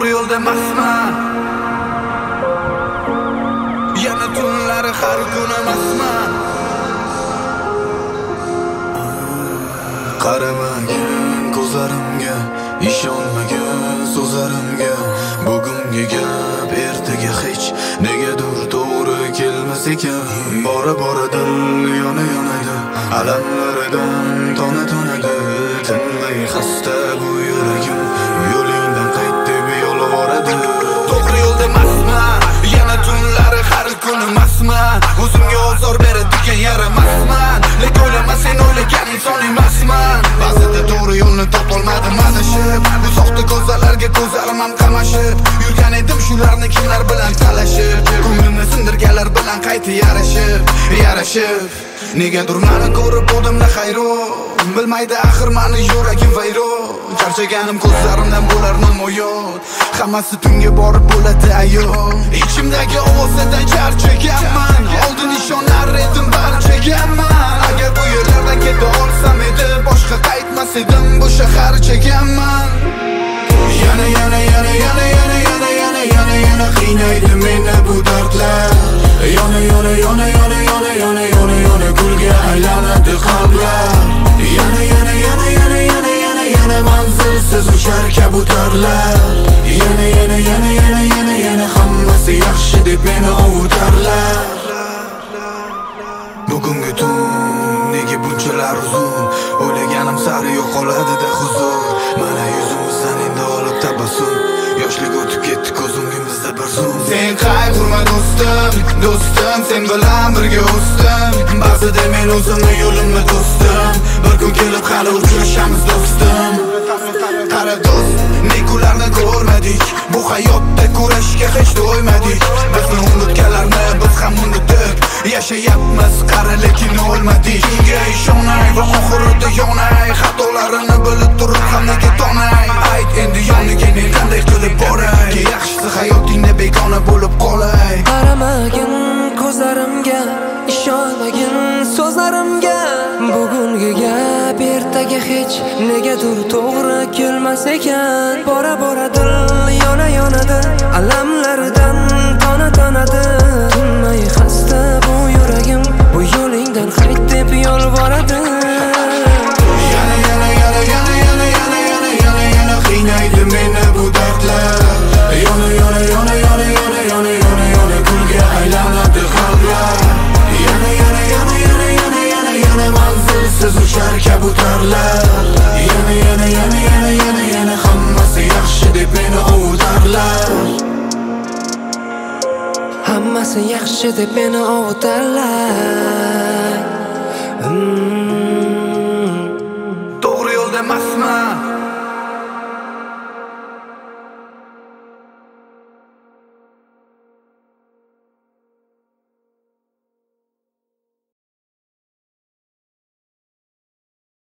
To'g'ri yo'lda emasman. Yana tunlari har kun emasman. Qaramagin ko'zlarimga, ishonmagin so'zlarimga. Bugungi gap ertaga hech negadir to'g'ri kelmas ekan. Bora dil yonadi, alamlaridan tonadi. Tinmay xasta bu yuragim, yo'lingdan qayt deb yolvoradi. To'g'ri yo'lda emasman, yana tunlari har kun emasman. O'zimga ozor beradigan yaramasman. Lekin o'ylama sen o'ylagan inson emasman. Ba'zida to'g'ri yo'lni topolmadim adashib. Bu soxta ko'zlarga ko'zlarim ham qamashib. Yurgan edim shularni kimlar bilan talashib. Ko'nglimni sindirganlar bilan qayta yarashib. Negadir meni ko'rib o'zimda hayron. Bilmaydi axir meni yuragim vayron. Charchaganim ko'zlarimdan bo'lar namoyon. Hammasi tunga borib bo'ladi ayon. Ichimdagi ovozdan charchaganman. Oldin ishonar edim barchaganman. Agar bu yerlardan keta olsam edi, boshqa qaytmas edim, bu shahar cheganman. Yana qiynaydi meni bu dardlar. Yana kulga aylanadi qalblar. Yana manzilsiz uchar kabutarlar. Yana hammasi yaxshi deb meni ovutarlar. Bugungi tun nega bunchalar uzun? O'ylaganim sari yo'qoladi-da huzur. Mana yuzimizdan endi olib tabassum. Yoshlik o'tib ketdi ko'zingimizda bir zum. Sen qayg'urma do'stim, sen bilan birga o'sdim. Ba'zida men o'zimni yo'limni to'sdim. Bir kun kelib hali uchrashamiz do'stim. Qara do'st, negularni ko'rmadik. Bu hayotda kurashga hech do'ymadik. Bizni unutganlarni biz ham unutdik. Yashayapmiz qara lekin o'lmadik. Shunga ishonay va oxirida yonay. Xatolarini bilib turib ham nega tonay. Ayt endi yoniga men qanday qilib boray? Yaxshisi hayotingda begona bo'lib qolay. Qaramagin ko'zlarimga, ishonmagin so'zlarimga. Bugungi gap ertaga hech negadir to'g'ri kelmas ekan. Bora dil yonadi, alamlaridan tonadi. Tinmay xasta bu yuragim, bu yo'lingdan qayt deb yolvoradi. Yana qiynaydi meni bu dardlar. Yana kulga aylanadi qalblar. Yana manzilsiz uchar kabutarlar. Yana hammasi yaxshi deb meni ovutarlar. Hammasi yaxshi deb meni ovutarlar. To'g'ri yo'lda emasman.